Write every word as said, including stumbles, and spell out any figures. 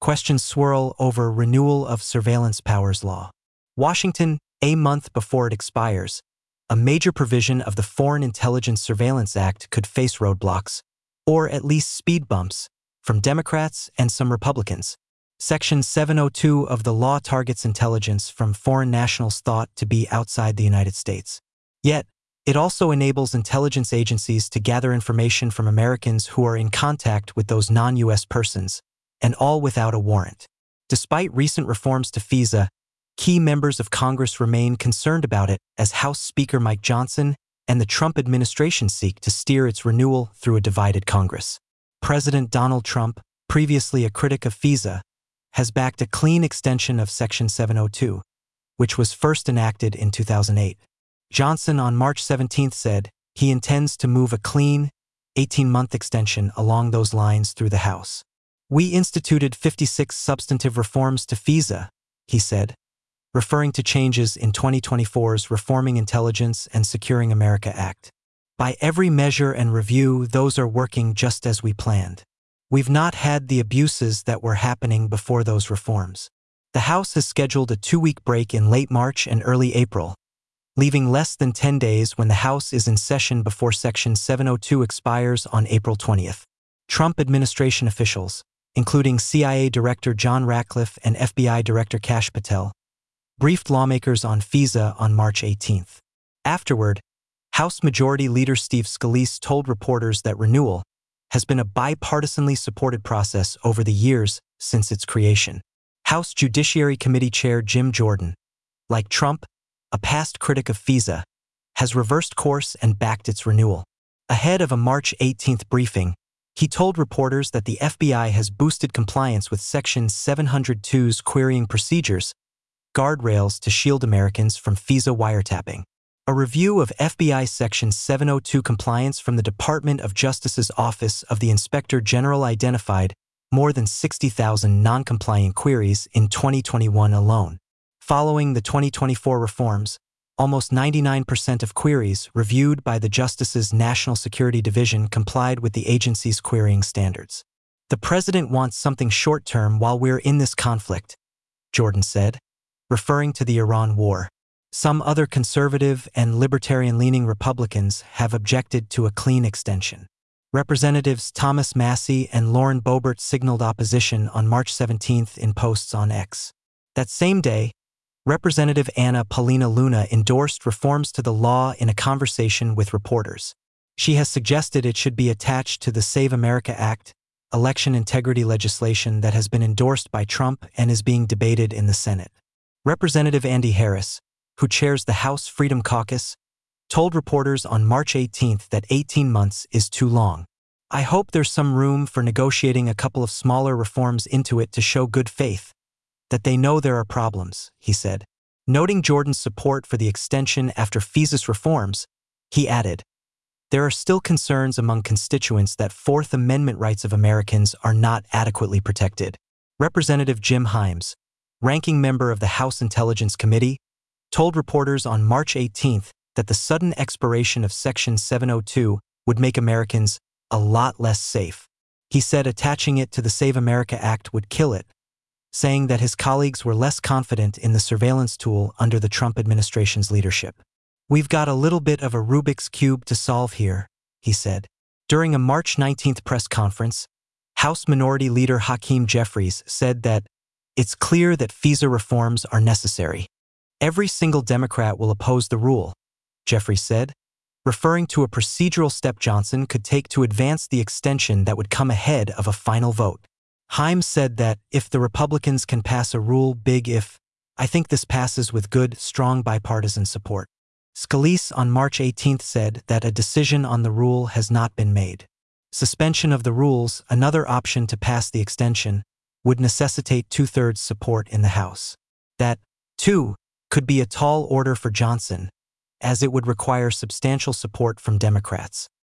questions swirl over renewal of surveillance powers law. Washington, a month before it expires, a major provision of the Foreign Intelligence Surveillance Act could face roadblocks, or at least speed bumps, from Democrats and some Republicans. Section seven oh two of the law targets intelligence from foreign nationals thought to be outside the United States. Yet, it also enables intelligence agencies to gather information from Americans who are in contact with those non-U S persons, and all without a warrant. Despite recent reforms to FISA, key members of Congress remain concerned about it as House Speaker Mike Johnson and the Trump administration seek to steer its renewal through a divided Congress. President Donald Trump, previously a critic of FISA, has backed a clean extension of Section seven oh two, which was first enacted in two thousand eight. Johnson on March seventeenth said he intends to move a clean, eighteen-month extension along those lines through the House. "We instituted fifty-six substantive reforms to FISA," he said, referring to changes in twenty twenty-four's Reforming Intelligence and Securing America Act. "By every measure and review, those are working just as we planned. We've not had the abuses that were happening before those reforms." The House has scheduled a two-week break in late March and early April, leaving less than ten days when the House is in session before Section seven oh two expires on April twentieth. Trump administration officials, including C I A Director John Ratcliffe and F B I Director Kash Patel, briefed lawmakers on FISA on March eighteenth. Afterward, House Majority Leader Steve Scalise told reporters that renewal has been a bipartisanly supported process over the years since its creation. House Judiciary Committee Chair Jim Jordan, like Trump, a past critic of FISA, has reversed course and backed its renewal. Ahead of a March eighteenth briefing, he told reporters that the F B I has boosted compliance with Section seven oh two's querying procedures, guardrails to shield Americans from FISA wiretapping. A review of F B I Section seven oh two compliance from the Department of Justice's Office of the Inspector General identified more than sixty thousand non-compliant queries in twenty twenty-one alone. Following the twenty twenty-four reforms, almost ninety-nine percent of queries reviewed by the Justice's National Security Division complied with the agency's querying standards. "The president wants something short-term while we're in this conflict," Jordan said, referring to the Iran war. Some other conservative and libertarian-leaning Republicans have objected to a clean extension. Representatives Thomas Massie and Lauren Boebert signaled opposition on March seventeenth in posts on X. That same day, Representative Anna Paulina Luna endorsed reforms to the law in a conversation with reporters. She has suggested it should be attached to the Save America Act, election integrity legislation that has been endorsed by Trump and is being debated in the Senate. Representative Andy Harris, who chairs the House Freedom Caucus, told reporters on March eighteenth that eighteen months is too long. "I hope there's some room for negotiating a couple of smaller reforms into it to show good faith, that they know there are problems," he said. Noting Jordan's support for the extension after FISA's reforms, he added, "There are still concerns among constituents that Fourth Amendment rights of Americans are not adequately protected." Representative Jim Himes, ranking member of the House Intelligence Committee, told reporters on March eighteenth that the sudden expiration of Section seven oh two would make Americans a lot less safe. He said attaching it to the Save America Act would kill it, saying that his colleagues were less confident in the surveillance tool under the Trump administration's leadership. "We've got a little bit of a Rubik's Cube to solve here," he said. During a March nineteenth press conference, House Minority Leader Hakeem Jeffries said that it's clear that FISA reforms are necessary. "Every single Democrat will oppose the rule," Jeffries said, referring to a procedural step Johnson could take to advance the extension that would come ahead of a final vote. Himes said that if the Republicans can pass a rule big if, I think this passes with good, strong bipartisan support. Scalise on March eighteenth said that a decision on the rule has not been made. Suspension of the rules, another option to pass the extension, would necessitate two-thirds support in the House. That, too, could be a tall order for Johnson, as it would require substantial support from Democrats.